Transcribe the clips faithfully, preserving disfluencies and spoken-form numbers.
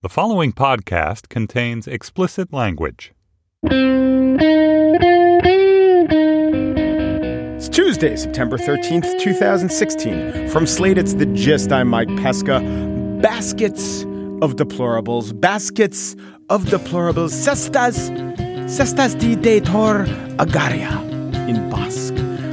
The following podcast contains explicit language. It's Tuesday, September thirteenth, twenty sixteen. From Slate, it's The Gist. I'm Mike Pesca. Baskets of deplorables. Baskets of deplorables. Cestas, cestas de deitor agaria in Basque.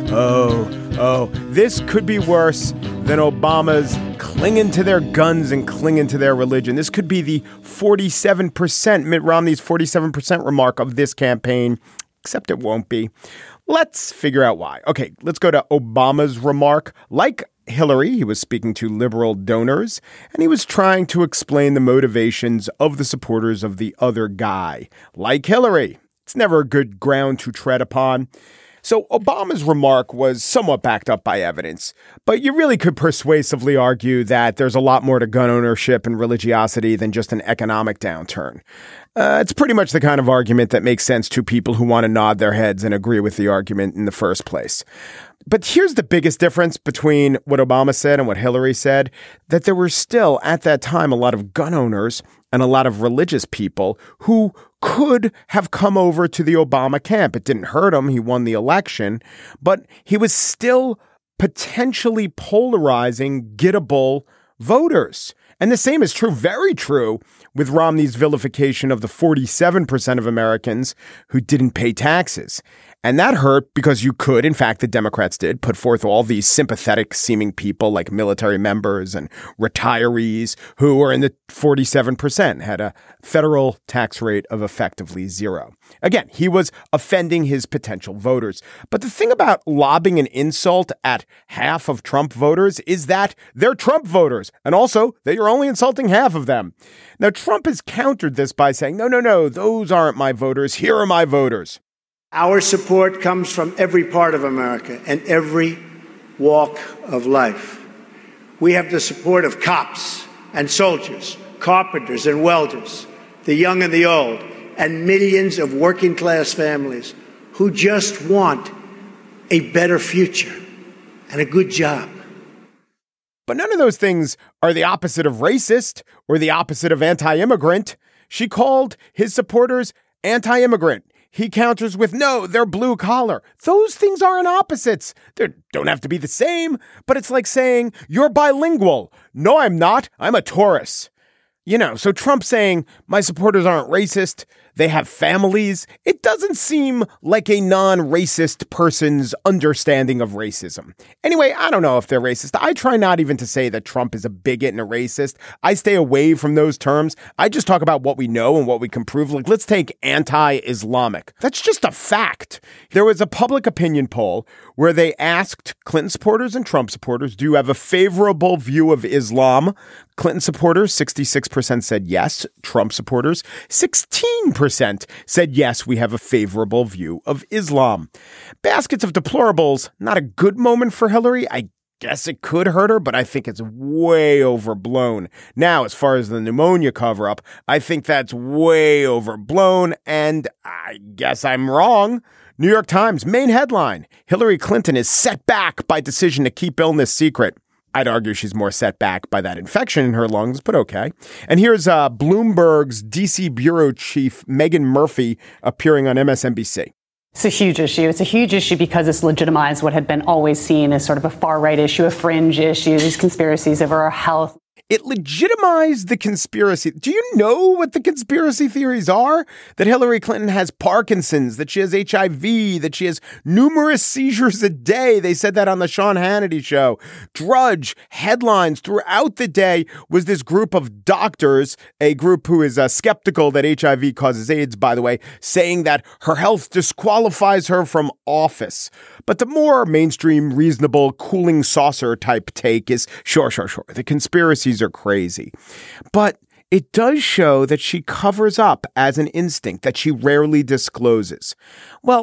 Oh, oh, this could be worse than Obama's clinging to their guns and clinging to their religion. This could be the forty-seven percent, Mitt Romney's forty-seven percent remark of this campaign, except it won't be. Let's figure out why. Okay, let's go to Obama's remark. Like Hillary, he was speaking to liberal donors, and he was trying to explain the motivations of the supporters of the other guy. Like Hillary, it's never a good ground to tread upon. So Obama's remark was somewhat backed up by evidence, but you really could persuasively argue that there's a lot more to gun ownership and religiosity than just an economic downturn. Uh, it's pretty much the kind of argument that makes sense to people who want to nod their heads and agree with the argument in the first place. But here's the biggest difference between what Obama said and what Hillary said, that there were still at that time a lot of gun owners and a lot of religious people who could have come over to the Obama camp. It didn't hurt him. He won the election, but he was still potentially polarizing gettable voters. And the same is true, very true, with Romney's vilification of the forty-seven percent of Americans who didn't pay taxes. And that hurt because you could, in fact, the Democrats did, put forth all these sympathetic seeming people like military members and retirees who were in the forty-seven percent, had a federal tax rate of effectively zero. Again, he was offending his potential voters. But the thing about lobbing an insult at half of Trump voters is that they're Trump voters, and also that you're only insulting half of them. Now, Trump has countered this by saying, no, no, no, those aren't my voters. Here are my voters. Our support comes from every part of America and every walk of life. We have the support of cops and soldiers, carpenters and welders, the young and the old, and millions of working class families who just want a better future and a good job. But none of those things are the opposite of racist or the opposite of anti-immigrant. She called his supporters anti-immigrant. He counters with, no, they're blue collar. Those things aren't opposites. They don't have to be the same, but it's like saying, you're bilingual. No, I'm not. I'm a Taurus. You know, so Trump saying, my supporters aren't racist, they have families. It doesn't seem like a non-racist person's understanding of racism. Anyway, I don't know if they're racist. I try not even to say that Trump is a bigot and a racist. I stay away from those terms. I just talk about what we know and what we can prove. Like, let's take anti-Islamic. That's just a fact. There was a public opinion poll where they asked Clinton supporters and Trump supporters, do you have a favorable view of Islam? Clinton supporters, sixty-six percent said yes. Trump supporters, sixteen percent said yes, we have a favorable view of Islam. Baskets of deplorables, not a good moment for Hillary. I guess it could hurt her, but I think it's way overblown. Now, as far as the pneumonia cover-up, I think that's way overblown, and I guess I'm wrong. New York Times, main headline, Hillary Clinton is set back by decision to keep illness secret. I'd argue she's more set back by that infection in her lungs, but okay. And here's uh, Bloomberg's D C bureau chief, Meghan Murphy, appearing on M S N B C. It's a huge issue. It's a huge issue because it's legitimized what had been always seen as sort of a far-right issue, a fringe issue, these conspiracies over our health. It legitimized the conspiracy. Do you know what the conspiracy theories are? That Hillary Clinton has Parkinson's, that she has H I V, that she has numerous seizures a day. They said that on the Sean Hannity show. Drudge headlines throughout the day was this group of doctors, a group who is uh, skeptical that H I V causes AIDS, by the way, saying that her health disqualifies her from office. But the more mainstream, reasonable, cooling saucer type take is, sure, sure, sure, the conspiracies are crazy. But it does show that she covers up as an instinct that she rarely discloses. Well,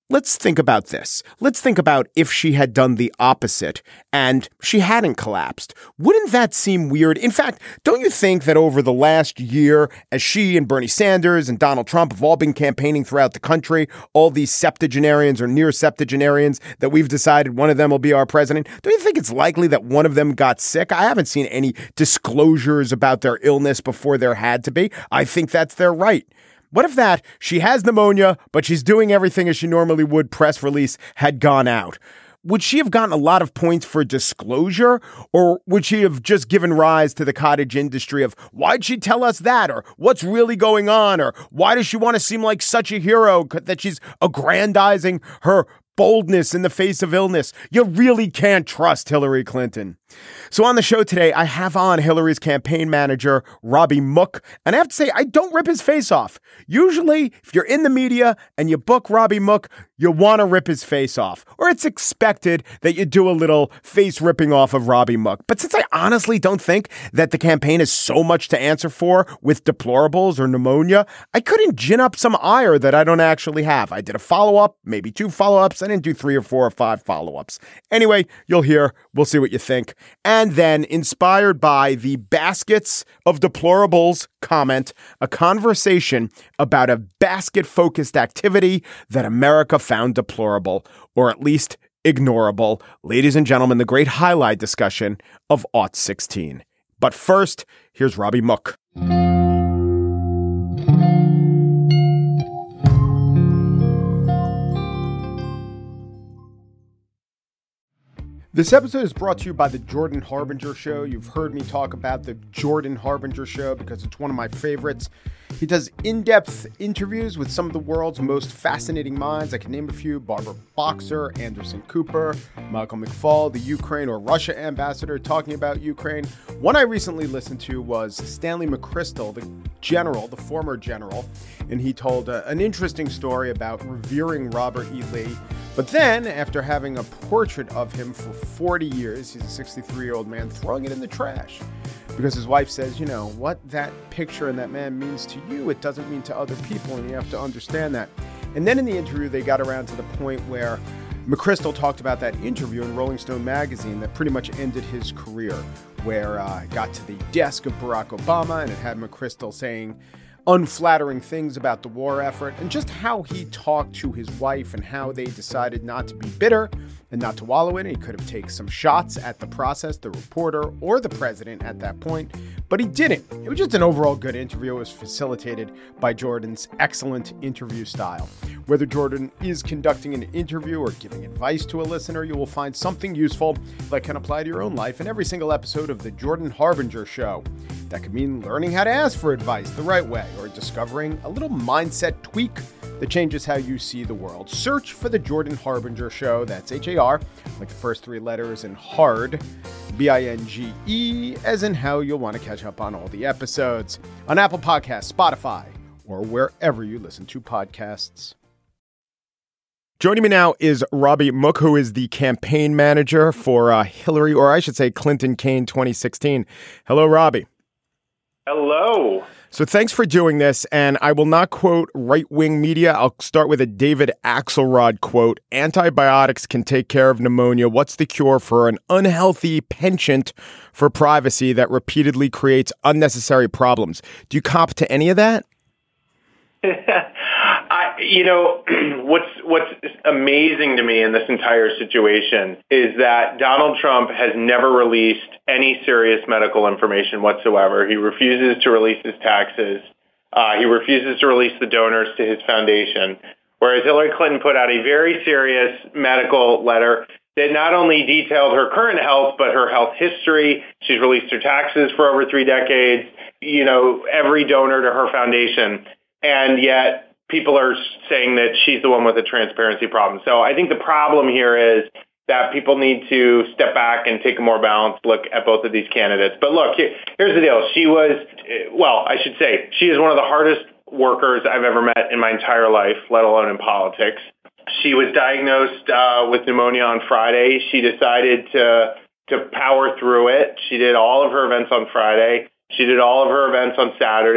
let's think about this. Let's think about if she had done the opposite and she hadn't collapsed. Wouldn't that seem weird? In fact, don't you think that over the last year, as she and Bernie Sanders and Donald Trump have all been campaigning throughout the country, all these septuagenarians or near septuagenarians that we've decided one of them will be our president, don't you think it's likely that one of them got sick? I haven't seen any disclosures about their illness before there had to be. I think that's their right. What if that, she has pneumonia, but she's doing everything as she normally would, press release had gone out? Would she have gotten a lot of points for disclosure, or would she have just given rise to the cottage industry of why'd she tell us that, or what's really going on, or why does she want to seem like such a hero that she's aggrandizing her boldness in the face of illness? You really can't trust Hillary Clinton. So on the show today, I have on Hillary's campaign manager, Robbie Mook. And I have to say, I don't rip his face off. Usually, if you're in the media and you book Robbie Mook, you want to rip his face off. Or it's expected that you do a little face ripping off of Robbie Mook. But since I honestly don't think that the campaign has so much to answer for with deplorables or pneumonia, I couldn't gin up some ire that I don't actually have. I did a follow-up, maybe two follow-ups. I didn't do three or four or five follow-ups. Anyway, you'll hear. We'll see what you think. And then, inspired by the baskets of deplorables comment, a conversation about a basket-focused activity that America found deplorable, or at least ignorable. Ladies and gentlemen, the great highlight discussion of Aught sixteen. But first, here's Robbie Mook. This episode is brought to you by the Jordan Harbinger Show. You've heard me talk about the Jordan Harbinger Show because it's one of my favorites. He does in-depth interviews with some of the world's most fascinating minds. I can name a few: Barbara Boxer, Anderson Cooper, Michael McFaul, the Ukraine or Russia ambassador talking about Ukraine. One I recently listened to was Stanley McChrystal, the general, the former general, and he told uh, an interesting story about revering Robert E. Lee. But then, after having a portrait of him for forty years, he's a sixty-three-year-old man, throwing it in the trash. Because his wife says, you know, what that picture and that man means to you, it doesn't mean to other people, and you have to understand that. And then in the interview, they got around to the point where McChrystal talked about that interview in Rolling Stone magazine that pretty much ended his career, where uh, it got to the desk of Barack Obama, and it had McChrystal saying unflattering things about the war effort, and just how he talked to his wife and how they decided not to be bitter and not to wallow in it. He could have taken some shots at the process, the reporter, or the president at that point, but he didn't. It was just an overall good interview. It was facilitated by Jordan's excellent interview style. Whether Jordan is conducting an interview or giving advice to a listener, you will find something useful that can apply to your own life in every single episode of the Jordan Harbinger Show. That could mean learning how to ask for advice the right way, or discovering a little mindset tweak that changes how you see the world. Search for the Jordan Harbinger Show. That's H A R, like the first three letters, and hard, B I N G E, as in how you'll want to catch up on all the episodes on Apple Podcasts, Spotify, or wherever you listen to podcasts. Joining me now is Robbie Mook, who is the campaign manager for uh, Hillary, or I should say Clinton Kaine twenty sixteen. Hello, Robbie. Hello. So thanks for doing this, and I will not quote right-wing media. I'll start with a David Axelrod quote. Antibiotics can take care of pneumonia. What's the cure for an unhealthy penchant for privacy that repeatedly creates unnecessary problems? Do you cop to any of that? I, you know, what's what's amazing to me in this entire situation is that Donald Trump has never released any serious medical information whatsoever. He refuses to release his taxes. Uh, he refuses to release the donors to his foundation, whereas Hillary Clinton put out a very serious medical letter that not only detailed her current health, but her health history. She's released her taxes for over three decades, you know, every donor to her foundation. And yet people are saying that she's the one with a transparency problem. So I think the problem here is that people need to step back and take a more balanced look at both of these candidates. But look, here's the deal. She was, well, I should say, she is one of the hardest workers I've ever met in my entire life, let alone in politics. She was diagnosed uh, with pneumonia on Friday. She decided to to power through it. She did all of her events on Friday. She did all of her events on Saturday.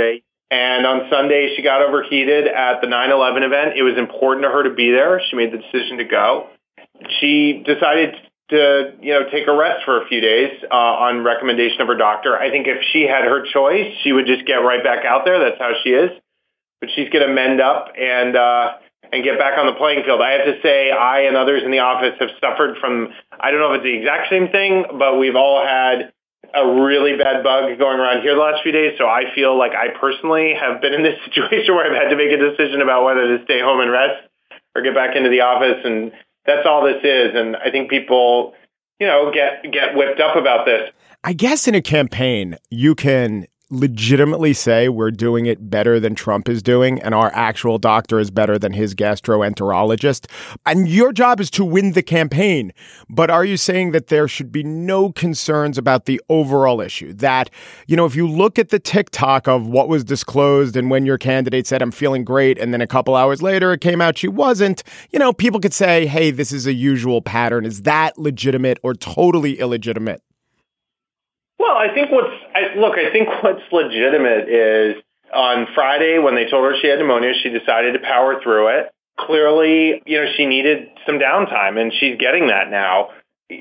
And on Sunday, she got overheated at the nine eleven event. It was important to her to be there. She made the decision to go. She decided to, you know, take a rest for a few days uh, on recommendation of her doctor. I think if she had her choice, she would just get right back out there. That's how she is. But she's going to mend up and uh, and get back on the playing field. I have to say, I and others in the office have suffered from, I don't know if it's the exact same thing, but we've all had a really bad bug going around here the last few days. So I feel like I personally have been in this situation where I've had to make a decision about whether to stay home and rest or get back into the office. And that's all this is. And I think people, you know, get get whipped up about this. I guess in a campaign, you can legitimately say we're doing it better than Trump is doing, and our actual doctor is better than his gastroenterologist. And your job is to win the campaign. But are you saying that there should be no concerns about the overall issue? That, you know, if you look at the TikTok of what was disclosed and when your candidate said, I'm feeling great, and then a couple hours later it came out she wasn't, you know, people could say, hey, this is a usual pattern. Is that legitimate or totally illegitimate? Well, I think what's, I, look, I think what's legitimate is on Friday when they told her she had pneumonia, she decided to power through it. Clearly, you know, she needed some downtime, and she's getting that now.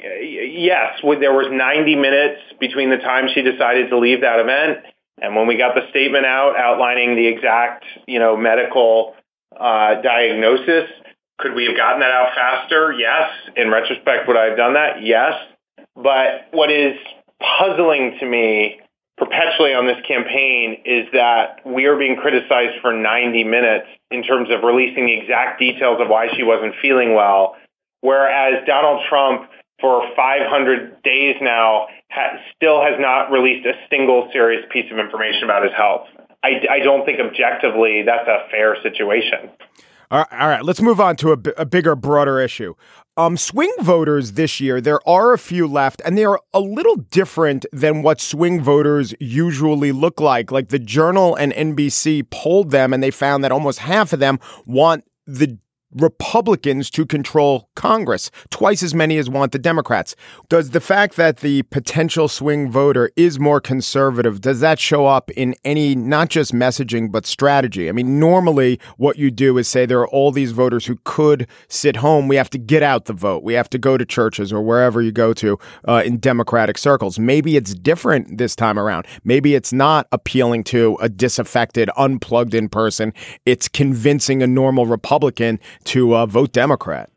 Yes, there was ninety minutes between the time she decided to leave that event and when we got the statement out outlining the exact, you know, medical uh, diagnosis. Could we have gotten that out faster? Yes. In retrospect, would I have done that? Yes. But what is puzzling to me perpetually on this campaign is that we are being criticized for ninety minutes in terms of releasing the exact details of why she wasn't feeling well, whereas Donald Trump for five hundred days now ha- still has not released a single serious piece of information about his health. I, I don't think objectively that's a fair situation. All right, all right, let's move on to a, b- a bigger, broader issue. Um, swing voters this year, there are a few left, and they are a little different than what swing voters usually look like. Like the Journal and N B C polled them, and they found that almost half of them want the Republicans to control Congress, twice as many as want the Democrats. Does the fact that the potential swing voter is more conservative, does that show up in any, not just messaging, but strategy? I mean, normally what you do is say there are all these voters who could sit home. We have to get out the vote. We have to go to churches or wherever you go to uh, in Democratic circles. Maybe it's different this time around. Maybe it's not appealing to a disaffected, unplugged in person. It's convincing a normal Republican to uh, vote Democrat?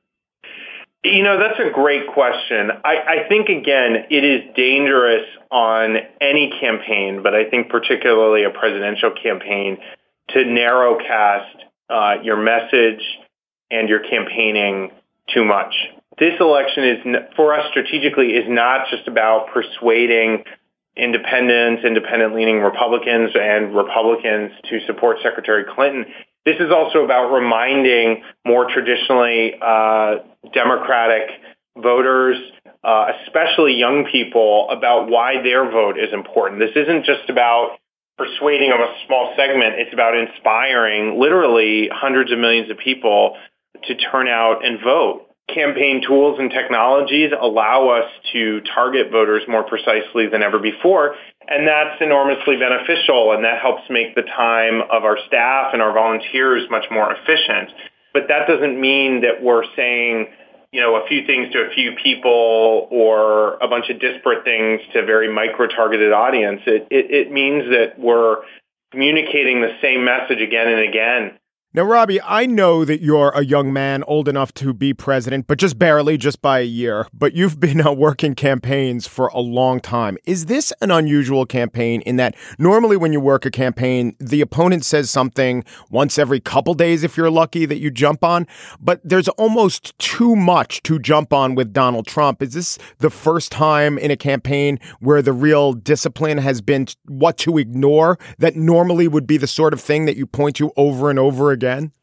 You know, that's a great question. I, I think, again, it is dangerous on any campaign, but I think particularly a presidential campaign, to narrowcast uh, your message and your campaigning too much. This election is, for us strategically, is not just about persuading independents, independent-leaning Republicans and Republicans to support Secretary Clinton. This is also about reminding more traditionally uh, Democratic voters, uh, especially young people, about why their vote is important. This isn't just about persuading a small segment. It's about inspiring literally hundreds of millions of people to turn out and vote. Campaign tools and technologies allow us to target voters more precisely than ever before, and that's enormously beneficial, and that helps make the time of our staff and our volunteers much more efficient. But that doesn't mean that we're saying, you know, a few things to a few people or a bunch of disparate things to a very micro-targeted audience. It, it, it means that we're communicating the same message again and again. Now, Robbie, I know that you're a young man old enough to be president, but just barely, just by a year. But you've been uh, working campaigns for a long time. Is this an unusual campaign in that normally when you work a campaign, the opponent says something once every couple days, if you're lucky, that you jump on? But there's almost too much to jump on with Donald Trump. Is this the first time in a campaign where the real discipline has been what to ignore that normally would be the sort of thing that you point to over and over again? Again?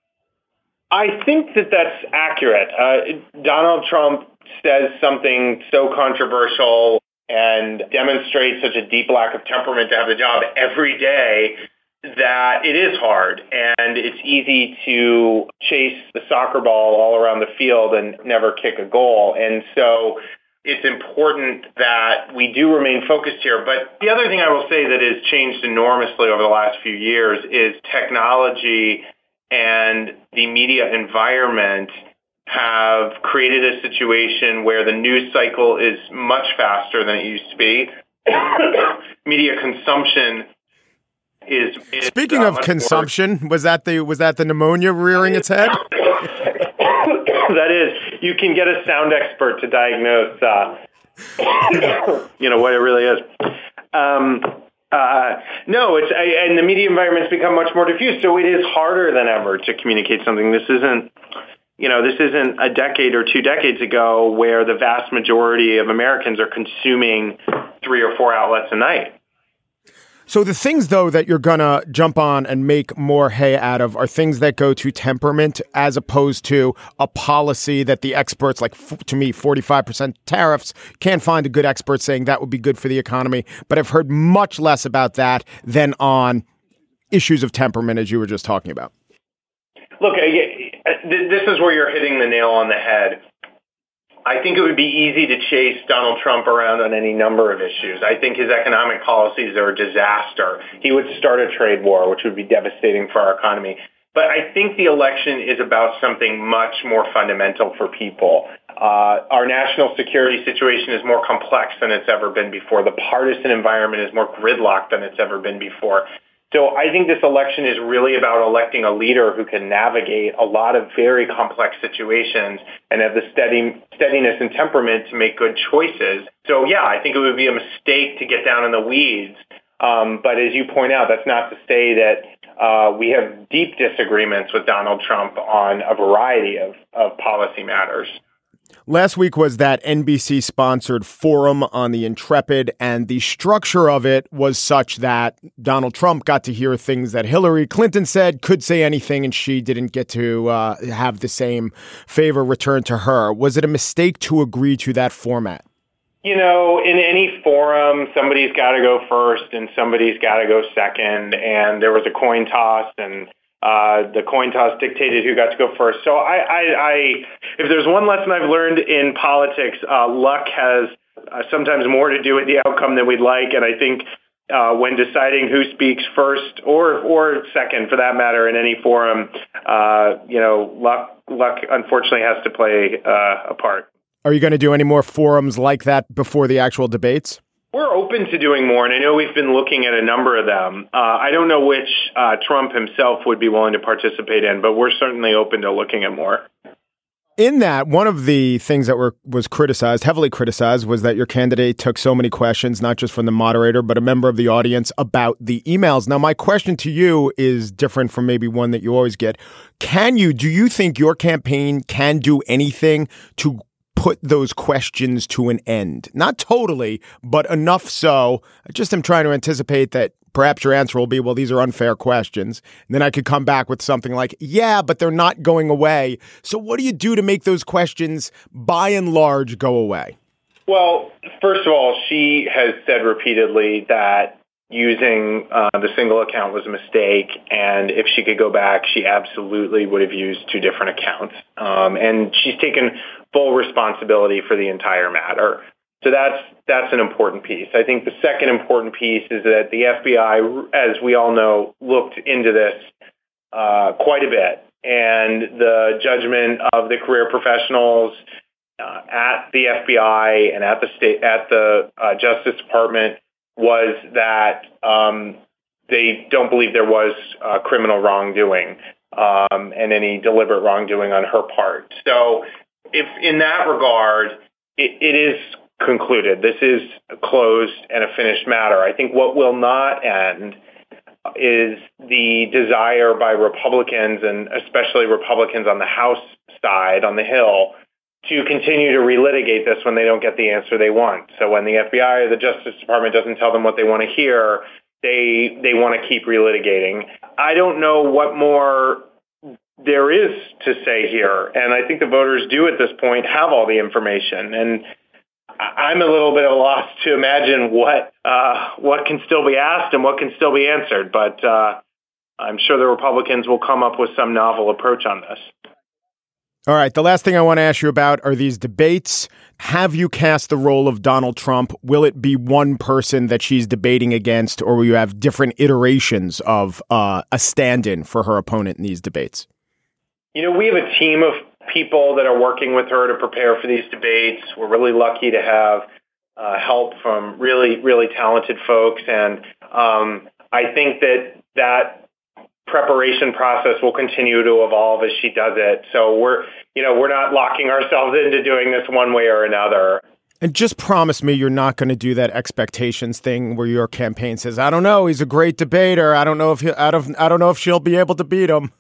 I think that that's accurate. Uh, Donald Trump says something so controversial and demonstrates such a deep lack of temperament to have the job every day that it is hard, and it's easy to chase the soccer ball all around the field and never kick a goal. And so it's important that we do remain focused here. But the other thing I will say that has changed enormously over the last few years is technology and the media environment have created a situation where the news cycle is much faster than it used to be. Media consumption is, is Speaking uh, of consumption, more. was that the was that the pneumonia rearing its head? That is, you can get a sound expert to diagnose, uh, you know, what it really is. Um, uh, no, it's I, and the media environment's become much more diffuse, so it is harder than ever to communicate something. This isn't, you know, this isn't a decade or two decades ago where the vast majority of Americans are consuming three or four outlets a night. So the things, though, that you're going to jump on and make more hay out of are things that go to temperament as opposed to a policy that the experts, like f- to me, forty-five percent tariffs, can't find a good expert saying that would be good for the economy. But I've heard much less about that than on issues of temperament, as you were just talking about. Look, this is where you're hitting the nail on the head. I think it would be easy to chase Donald Trump around on any number of issues. I think his economic policies are a disaster. He would start a trade war, which would be devastating for our economy. But I think the election is about something much more fundamental for people. Uh, our national security situation is more complex than it's ever been before. The partisan environment is more gridlocked than it's ever been before. So I think this election is really about electing a leader who can navigate a lot of very complex situations and have the steady, steadiness and temperament to make good choices. So, yeah, I think it would be a mistake to get down in the weeds. Um, but as you point out, that's not to say that uh, we have deep disagreements with Donald Trump on a variety of, of policy matters. Last week was that N B C-sponsored forum on the Intrepid, and the structure of it was such that Donald Trump got to hear things that Hillary Clinton said, could say anything, and she didn't get to uh, have the same favor returned to her. Was it a mistake to agree to that format? You know, in any forum, somebody's got to go first and somebody's got to go second, and there was a coin toss, and Uh, the coin toss dictated who got to go first. So I, I, I if there's one lesson I've learned in politics, uh, luck has uh, sometimes more to do with the outcome than we'd like. And I think uh, when deciding who speaks first or or second, for that matter, in any forum, uh, you know, luck luck unfortunately has to play uh, a part. Are you going to do any more forums like that before the actual debates? We're open to doing more, and I know we've been looking at a number of them. Uh, I don't know which uh, Trump himself would be willing to participate in, but we're certainly open to looking at more. In that, one of the things that were was criticized, heavily criticized, was that your candidate took so many questions, not just from the moderator, but a member of the audience about the emails. Now, my question to you is different from maybe one that you always get. Can you, do you think your campaign can do anything to put those questions to an end? Not totally, but enough so. I just am trying to anticipate that perhaps your answer will be, well, these are unfair questions. And then I could come back with something like, yeah, but they're not going away. So what do you do to make those questions, by and large, go away? Well, first of all, she has said repeatedly that using uh, the single account was a mistake, and if she could go back, she absolutely would have used two different accounts. Um, and she's taken full responsibility for the entire matter. So that's that's an important piece. I think the second important piece is that the F B I, as we all know, looked into this uh, quite a bit, and the judgment of the career professionals uh, at the F B I and at the state at the uh, Justice Department was that um, they don't believe there was uh, criminal wrongdoing um, and any deliberate wrongdoing on her part. So if in that regard, it, it is concluded. This is a closed and a finished matter. I think what will not end is the desire by Republicans, and especially Republicans on the House side, on the Hill, to continue to relitigate this when they don't get the answer they want. So when the F B I or the Justice Department doesn't tell them what they want to hear, they they want to keep relitigating. I don't know what more there is to say here, and I think the voters do at this point have all the information, and I'm a little bit at a loss to imagine what uh, what can still be asked and what can still be answered, but uh, I'm sure the Republicans will come up with some novel approach on this. All right, the last thing I want to ask you about are these debates. Have you cast the role of Donald Trump? Will it be one person that she's debating against, or will you have different iterations of uh, a stand-in for her opponent in these debates? You know, we have a team of people that are working with her to prepare for these debates. We're really lucky to have uh, help from really, really talented folks. And um, I think that that preparation process will continue to evolve as she does it. So we're, you know, we're not locking ourselves into doing this one way or another. And just promise me you're not going to do that expectations thing where your campaign says, I don't know, he's a great debater. I don't know if he, I don't, I don't know if she'll be able to beat him.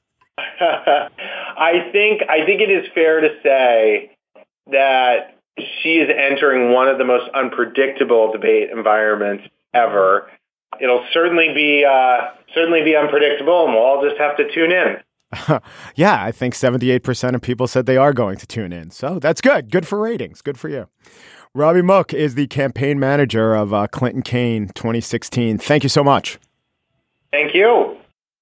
I think, I think it is fair to say that she is entering one of the most unpredictable debate environments ever. It'll certainly be uh, certainly be unpredictable, and we'll all just have to tune in. Yeah, I think seventy-eight percent of people said they are going to tune in. So that's good. Good for ratings. Good for you. Robbie Mook is the campaign manager of uh, Clinton Kaine twenty sixteen. Thank you so much. Thank you.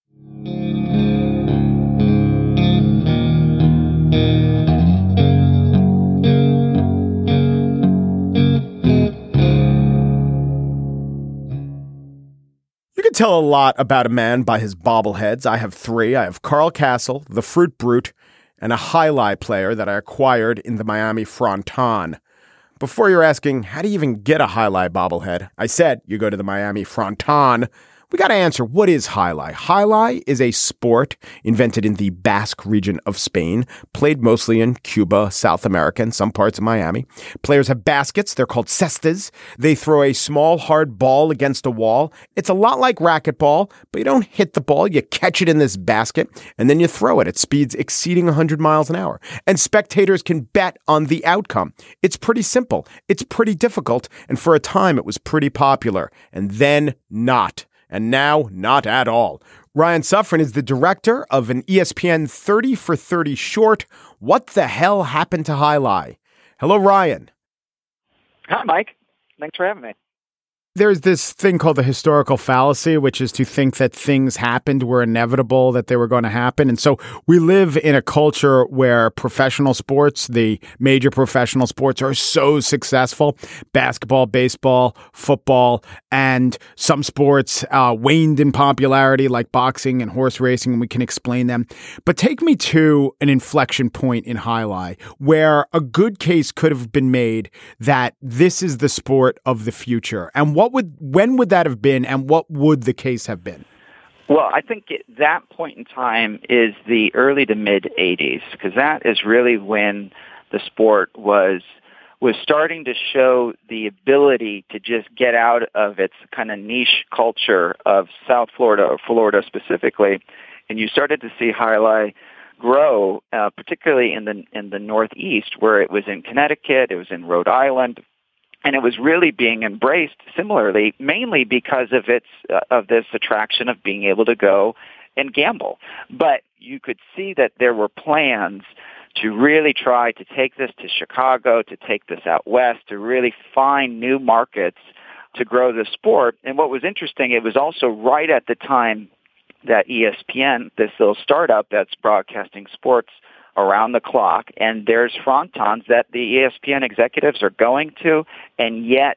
You can tell a lot about a man by his bobbleheads. I have three. I have Carl Castle, the Fruit Brute, and a Jai-Alai player that I acquired in the Miami Fronton. Before you're asking, how do you even get a Jai-Alai bobblehead? I said, you go to the Miami Fronton. We got to answer, what is Jai-Alai? Jai-Alai is a sport invented in the Basque region of Spain, played mostly in Cuba, South America, and some parts of Miami. Players have baskets. They're called cestas. They throw a small, hard ball against a wall. It's a lot like racquetball, but you don't hit the ball. You catch it in this basket, and then you throw it at speeds exceeding one hundred miles an hour. And spectators can bet on the outcome. It's pretty simple. It's pretty difficult, and for a time, it was pretty popular. And then not. And now, not at all. Ryan Suffren is the director of an E S P N thirty for thirty short, What the Hell Happened to Jai-Alai? Hello, Ryan. Hi, Mike. Thanks for having me. There's this thing called the historical fallacy, which is to think that things happened were inevitable, that they were going to happen. And so we live in a culture where professional sports, the major professional sports, are so successful. Basketball, baseball, football, and some sports uh, waned in popularity like boxing and horse racing, and we can explain them. But take me to an inflection point in Jai-Alai where a good case could have been made that this is the sport of the future. And what What would, when would that have been, and what would the case have been? Well, I think it, that point in time is the early to mid eighties, because that is really when the sport was was starting to show the ability to just get out of its kind of niche culture of South Florida, or Florida specifically, and you started to see Jai-Alai grow, uh, particularly in the in the Northeast, where it was in Connecticut, it was in Rhode Island. And it was really being embraced similarly, mainly because of its uh, of this attraction of being able to go and gamble. But you could see that there were plans to really try to take this to Chicago, to take this out west, to really find new markets to grow the sport. And what was interesting, it was also right at the time that E S P N, this little startup that's broadcasting sports around the clock, and there's frontons that the E S P N executives are going to, and yet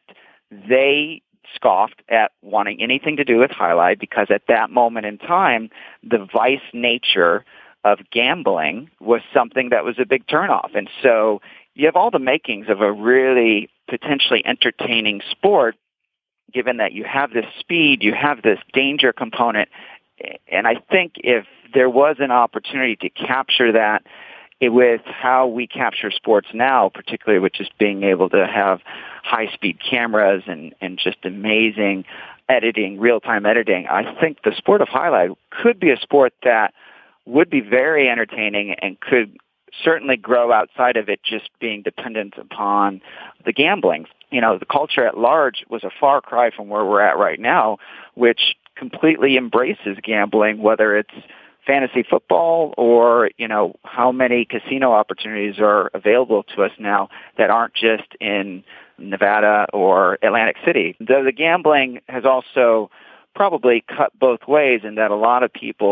they scoffed at wanting anything to do with Jai-Alai because at that moment in time, the vice nature of gambling was something that was a big turnoff. And so you have all the makings of a really potentially entertaining sport, given that you have this speed, you have this danger component, and I think if there was an opportunity to capture that it, with how we capture sports now, particularly with just being able to have high-speed cameras and, and just amazing editing, real-time editing, I think the sport of Jai-Alai could be a sport that would be very entertaining and could certainly grow outside of it just being dependent upon the gambling. You know, the culture at large was a far cry from where we're at right now, which completely embraces gambling, whether it's fantasy football or, you know, how many casino opportunities are available to us now that aren't just in Nevada or Atlantic City. The, the gambling has also probably cut both ways in that a lot of people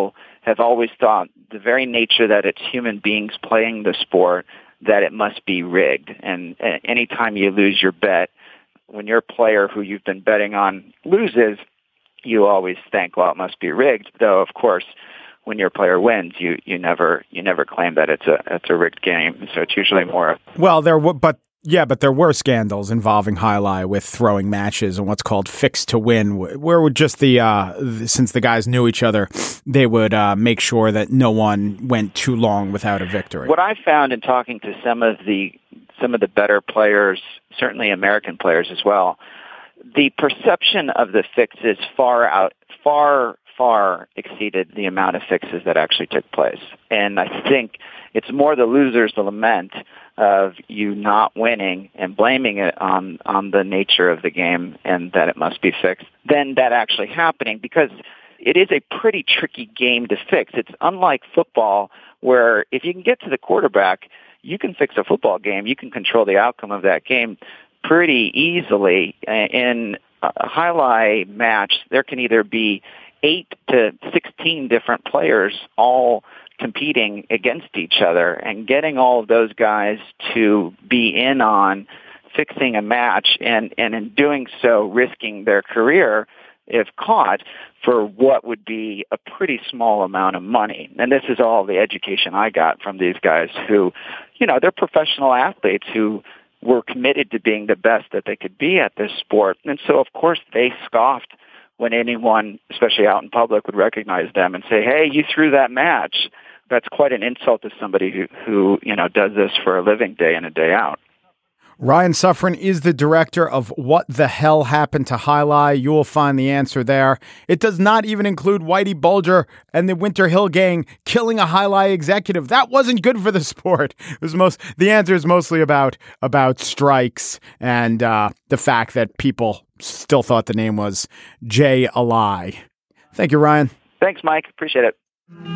have always thought the very nature that it's human beings playing the sport, that it must be rigged. And uh, anytime you lose your bet, when your player who you've been betting on loses, you always think, well, it must be rigged. Though, of course, when your player wins, you, you never you never claim that it's a it's a rigged game. So it's usually more. Well, there were, but yeah, but there were scandals involving Highlight with throwing matches and what's called fixed to win, where would just the uh, since the guys knew each other, they would uh, make sure that no one went too long without a victory. What I found in talking to some of the some of the better players, certainly American players as well, the perception of the fixes far out far. far exceeded the amount of fixes that actually took place. And I think it's more the losers, the lament of you not winning and blaming it on, on the nature of the game and that it must be fixed than that actually happening, because it is a pretty tricky game to fix. It's unlike football, where if you can get to the quarterback, you can fix a football game. You can control the outcome of that game pretty easily. In a highlight match, there can either be eight to sixteen different players all competing against each other, and getting all of those guys to be in on fixing a match and, and in doing so risking their career if caught for what would be a pretty small amount of money. And this is all the education I got from these guys who, you know, they're professional athletes who were committed to being the best that they could be at this sport. And so, of course, they scoffed when anyone, especially out in public, would recognize them and say, hey, you threw that match. That's quite an insult to somebody who, who you know, does this for a living day in and day out. Ryan Suffren is the director of What the Hell Happened to Highlight. You will find the answer there. It does not even include Whitey Bulger and the Winter Hill Gang killing a Highlight executive. That wasn't good for the sport. It was most. The answer is mostly about about strikes and uh, the fact that people still thought the name was Jay Alai. Thank you, Ryan. Thanks, Mike. Appreciate it.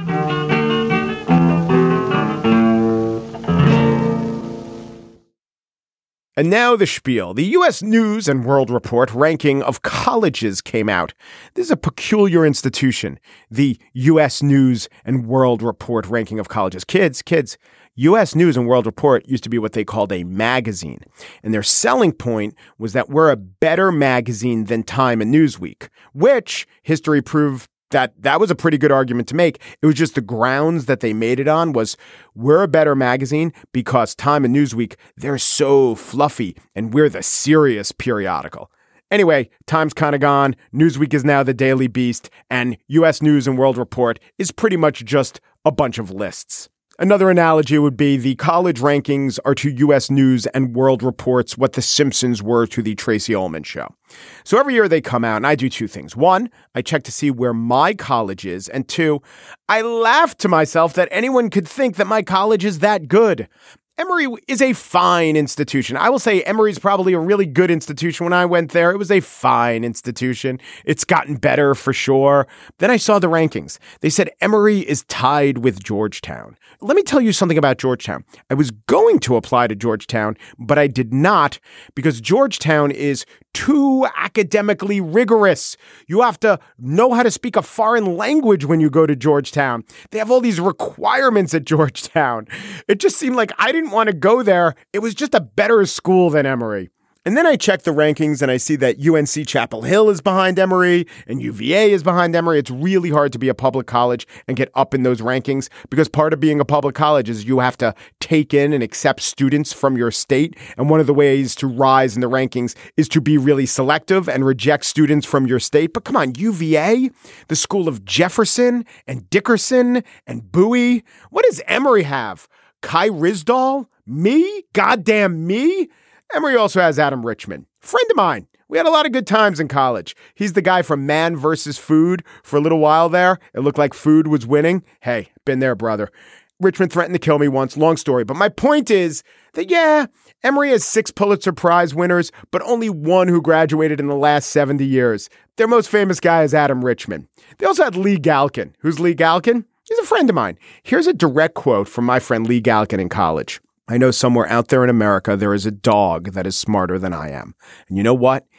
And now the spiel. The U S News and World Report ranking of colleges came out. This is a peculiar institution, the U S News and World Report ranking of colleges. Kids, kids, U S News and World Report used to be what they called a magazine. And their selling point was that we're a better magazine than Time and Newsweek, which history proved that that was a pretty good argument to make. It was just the grounds that they made it on was we're a better magazine because Time and Newsweek, they're so fluffy and we're the serious periodical. Anyway, Time's kind of gone. Newsweek is now the Daily Beast, and U S News and World Report is pretty much just a bunch of lists. Another analogy would be the college rankings are to U S News and World Reports what the Simpsons were to the Tracy Ullman Show. So every year they come out and I do two things. One, I check to see where my college is. And two, I laugh to myself that anyone could think that my college is that good. Emory is a fine institution. I will say Emory's probably a really good institution. When I went there, it was a fine institution. It's gotten better for sure. Then I saw the rankings. They said Emory is tied with Georgetown. Let me tell you something about Georgetown. I was going to apply to Georgetown, but I did not because Georgetown is too academically rigorous. You have to know how to speak a foreign language when you go to Georgetown. They have all these requirements at Georgetown. It just seemed like I didn't want to go there. It was just a better school than Emory. And then I check the rankings and I see that U N C Chapel Hill is behind Emory and U V A is behind Emory. It's really hard to be a public college and get up in those rankings because part of being a public college is you have to take in and accept students from your state. And one of the ways to rise in the rankings is to be really selective and reject students from your state. But come on, U V A, the school of Jefferson and Dickerson and Bowie. What does Emory have? Kai Ryssdal? Me? Goddamn me? Emory also has Adam Richman, friend of mine. We had a lot of good times in college. He's the guy from Man versus Food. For a little while there, it looked like food was winning. Hey, been there, brother. Richmond threatened to kill me once. Long story. But my point is that, yeah, Emory has six Pulitzer Prize winners, but only one who graduated in the last seventy years. Their most famous guy is Adam Richman. They also had Lee Galkin. Who's Lee Galkin? He's a friend of mine. Here's a direct quote from my friend Lee Galkin in college. I know somewhere out there in America, there is a dog that is smarter than I am. And you know what?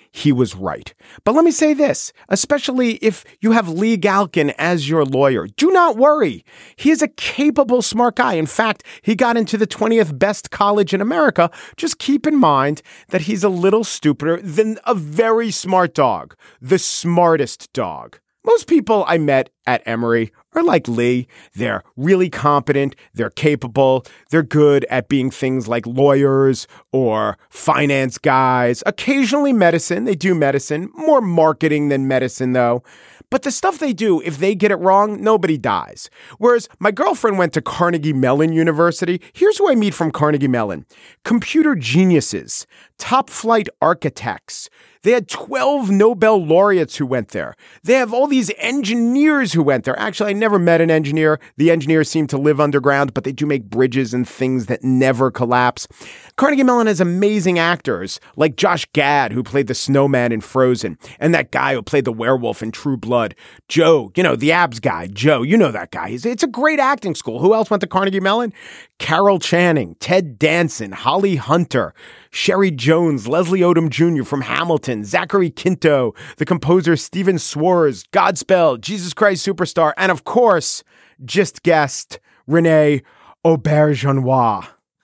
he was right. But let me say this, especially if you have Lee Galkin as your lawyer, do not worry. He is a capable, smart guy. In fact, he got into the twentieth best college in America. Just keep in mind that he's a little stupider than a very smart dog, the smartest dog. Most people I met at Emory are like Lee. They're really competent. They're capable. They're good at being things like lawyers or finance guys. Occasionally medicine. They do medicine. More marketing than medicine, though. But the stuff they do, if they get it wrong, nobody dies. Whereas my girlfriend went to Carnegie Mellon University. Here's who I meet from Carnegie Mellon. Computer geniuses, top flight architects. They had twelve Nobel laureates who went there. They have all these engineers who went there. Actually, I never met an engineer. The engineers seem to live underground, but they do make bridges and things that never collapse. Carnegie Mellon has amazing actors like Josh Gad, who played the snowman in Frozen, and that guy who played the werewolf in True Blood. Joe, you know, the abs guy. Joe, you know that guy. It's a great acting school. Who else went to Carnegie Mellon? Carol Channing, Ted Danson, Holly Hunter, Sherry Jones, Leslie Odom Junior from Hamilton, Zachary Quinto, the composer Stephen Schwartz, Godspell, Jesus Christ Superstar, and of course, just guessed, Rene Auberjonois.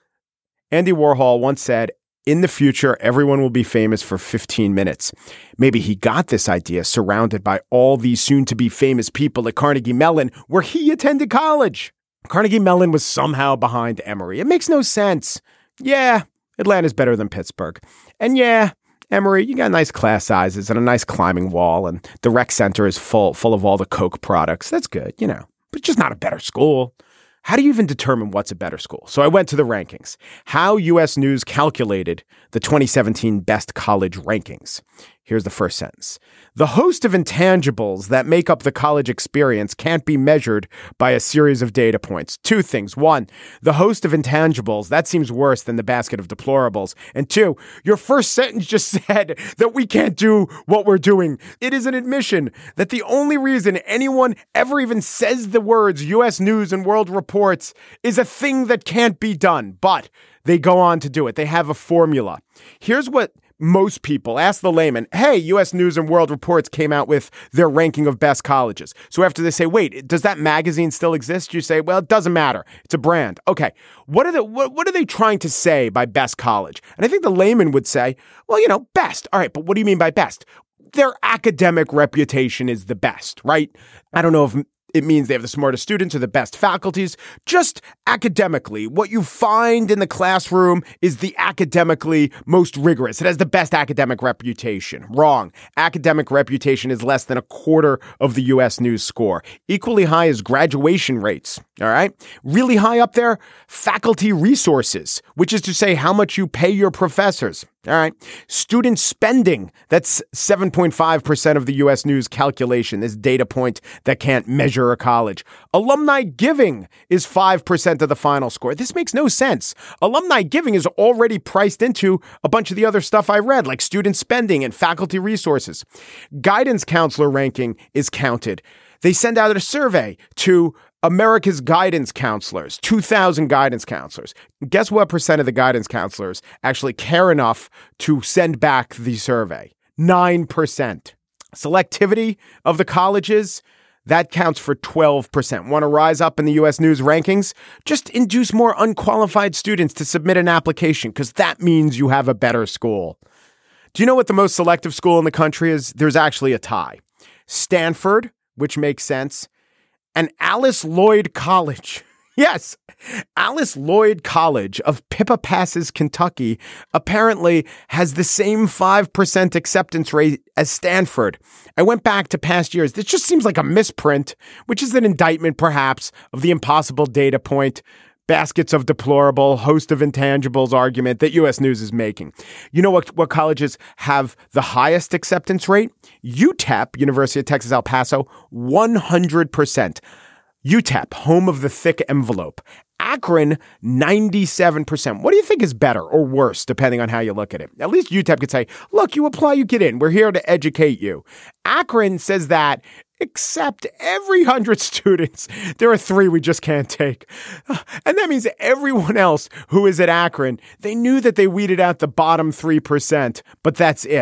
Andy Warhol once said, in the future, everyone will be famous for fifteen minutes. Maybe he got this idea surrounded by all these soon-to-be famous people at Carnegie Mellon, where he attended college. Carnegie Mellon was somehow behind Emory. It makes no sense. Yeah, Atlanta's better than Pittsburgh. And yeah, Emory, you got nice class sizes and a nice climbing wall, and the rec center is full, full of all the Coke products. That's good, you know, but it's just not a better school. How do you even determine what's a better school? So I went to the rankings. How U S News calculated the twenty seventeen best college rankings. Here's the first sentence. The host of intangibles that make up the college experience can't be measured by a series of data points. Two things. One, the host of intangibles, that seems worse than the basket of deplorables. And two, your first sentence just said that we can't do what we're doing. It is an admission that the only reason anyone ever even says the words U S News and World Reports is a thing that can't be done. But they go on to do it. They have a formula. Here's what most people ask the layman. Hey, U S News and World Reports came out with their ranking of best colleges. So after they say, wait, does that magazine still exist? You say, well, it doesn't matter. It's a brand. Okay. What are the, what, what are they trying to say by best college? And I think the layman would say, well, you know, best. All right. But what do you mean by best? Their academic reputation is the best, right? I don't know if it means they have the smartest students or the best faculties. Just academically, what you find in the classroom is the academically most rigorous. It has the best academic reputation. Wrong. Academic reputation is less than a quarter of the U S News score. Equally high is graduation rates. All right. Really high up there, faculty resources, which is to say how much you pay your professors. All right. Student spending. That's seven point five percent of the U S News calculation, this data point that can't measure a college. Alumni giving is five percent of the final score. This makes no sense. Alumni giving is already priced into a bunch of the other stuff I read, like student spending and faculty resources. Guidance counselor ranking is counted. They send out a survey to America's guidance counselors, two thousand guidance counselors. Guess what percent of the guidance counselors actually care enough to send back the survey? nine percent. Selectivity of the colleges, that counts for twelve percent. Want to rise up in the U S News rankings? Just induce more unqualified students to submit an application, because that means you have a better school. Do you know what the most selective school in the country is? There's actually a tie. Stanford, which makes sense, and Alice Lloyd College. Yes, Alice Lloyd College of Pippa Passes, Kentucky, apparently has the same five percent acceptance rate as Stanford. I went back to past years. This just seems like a misprint, which is an indictment, perhaps, of the impossible data point, baskets of deplorable, host of intangibles argument that U S News is making. You know what, what colleges have the highest acceptance rate? U T E P, University of Texas El Paso, one hundred percent. U T E P, home of the thick envelope. Akron, ninety-seven percent. What do you think is better or worse, depending on how you look at it? At least U T E P could say, look, you apply, you get in. We're here to educate you. Akron says that, except every hundred students, there are three we just can't take. And that means everyone else who is at Akron, they knew that they weeded out the bottom three percent, but that's it.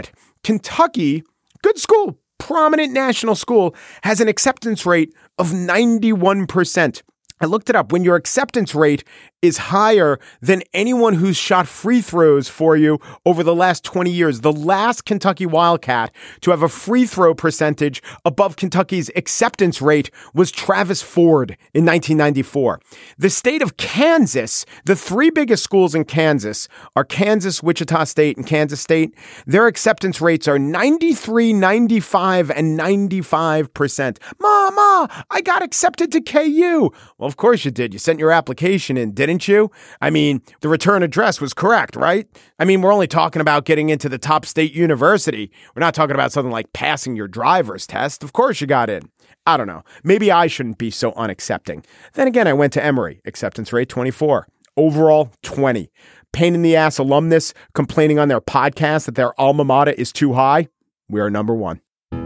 Kentucky, good school, prominent national school, has an acceptance rate of ninety-one percent. I looked it up. When your acceptance rate is higher than anyone who's shot free throws for you over the last twenty years, the last Kentucky Wildcat to have a free throw percentage above Kentucky's acceptance rate was Travis Ford in nineteen ninety-four. The state of Kansas, the three biggest schools in Kansas are Kansas, Wichita State, and Kansas State. Their acceptance rates are ninety-three, ninety-five, and ninety-five percent. Ma, ma, I got accepted to K U. Well, of course you did. You sent your application in, didn't you? I mean, the return address was correct, right? I mean, we're only talking about getting into the top state university. We're not talking about something like passing your driver's test. Of course you got in. I don't know. Maybe I shouldn't be so unaccepting. Then again, I went to Emory. Acceptance rate twenty-four. Overall, twenty. Pain in the ass alumnus complaining on their podcast that their alma mater is too high. We are number one.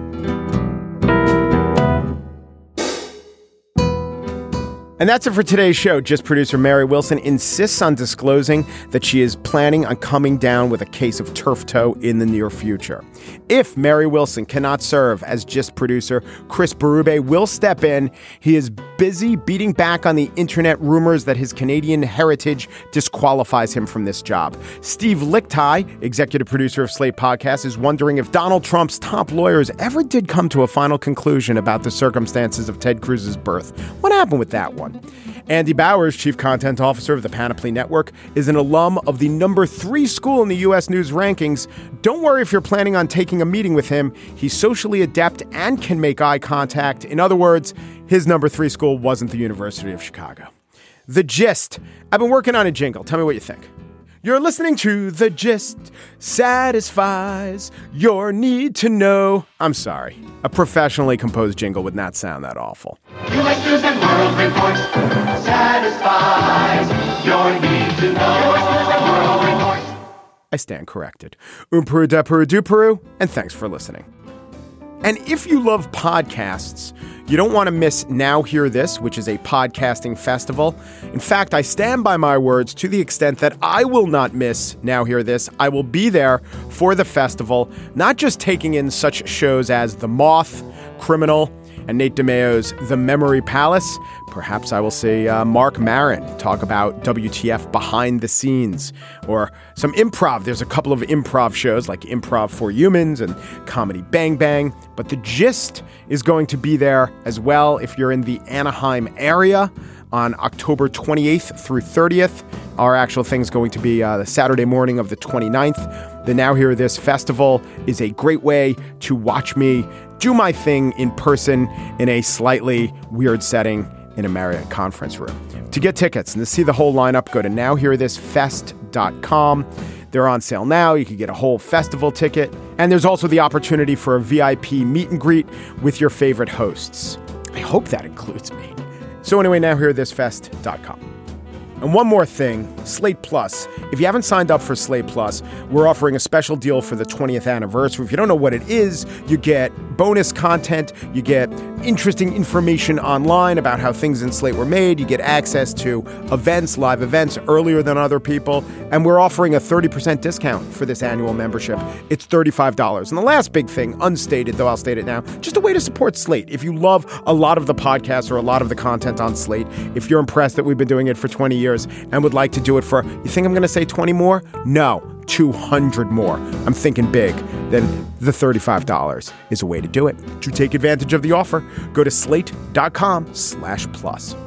And that's it for today's show. Just producer Mary Wilson insists on disclosing that she is planning on coming down with a case of turf toe in the near future. If Mary Wilson cannot serve as Gist producer, Chris Berube will step in. He is busy beating back on the internet rumors that his Canadian heritage disqualifies him from this job. Steve Lickteig, executive producer of Slate Podcast, is wondering if Donald Trump's top lawyers ever did come to a final conclusion about the circumstances of Ted Cruz's birth. What happened with that one? Andy Bowers, chief content officer of the Panoply Network, is an alum of the number three school in the U S News rankings. Don't worry if you're planning on taking a meeting with him. He's socially adept and can make eye contact. In other words, his number three school wasn't the University of Chicago. The Gist. I've been working on a jingle. Tell me what you think. You're listening to The Gist, satisfies your need to know. I'm sorry. A professionally composed jingle would not sound that awful. U S News and World Report satisfies your need to know. U S News and World Report. I stand corrected. Umperu depuru duperu, and thanks for listening. And if you love podcasts, you don't want to miss Now Hear This, which is a podcasting festival. In fact, I stand by my words to the extent that I will not miss Now Hear This. I will be there for the festival, not just taking in such shows as The Moth, Criminal, and Nate DeMeo's The Memory Palace. Perhaps I will see uh, Mark Maron talk about W T F behind the scenes, or some improv. There's a couple of improv shows like Improv for Humans and Comedy Bang Bang, but The Gist is going to be there as well if you're in the Anaheim area on October twenty-eighth through thirtieth. Our actual thing is going to be uh, the Saturday morning of the twenty-ninth. The Now Hear This festival is a great way to watch me do my thing in person in a slightly weird setting in a Marriott conference room. To get tickets and to see the whole lineup, go to now hear this fest dot com. They're on sale now. You can get a whole festival ticket. And there's also the opportunity for a V I P meet and greet with your favorite hosts. I hope that includes me. So anyway, now hear this fest dot com. And one more thing, Slate Plus. If you haven't signed up for Slate Plus, we're offering a special deal for the twentieth anniversary. If you don't know what it is, you get bonus content, you get interesting information online about how things in Slate were made, you get access to events, live events earlier than other people, and we're offering a thirty percent discount for this annual membership. It's thirty-five dollars. And the last big thing, unstated, though I'll state it now, just a way to support Slate. If you love a lot of the podcasts or a lot of the content on Slate, if you're impressed that we've been doing it for twenty years, and would like to do it for, you think I'm going to say twenty more? No, two hundred more. I'm thinking big. Then the thirty-five dollars is a way to do it. To take advantage of the offer, go to slate dot com slash plus.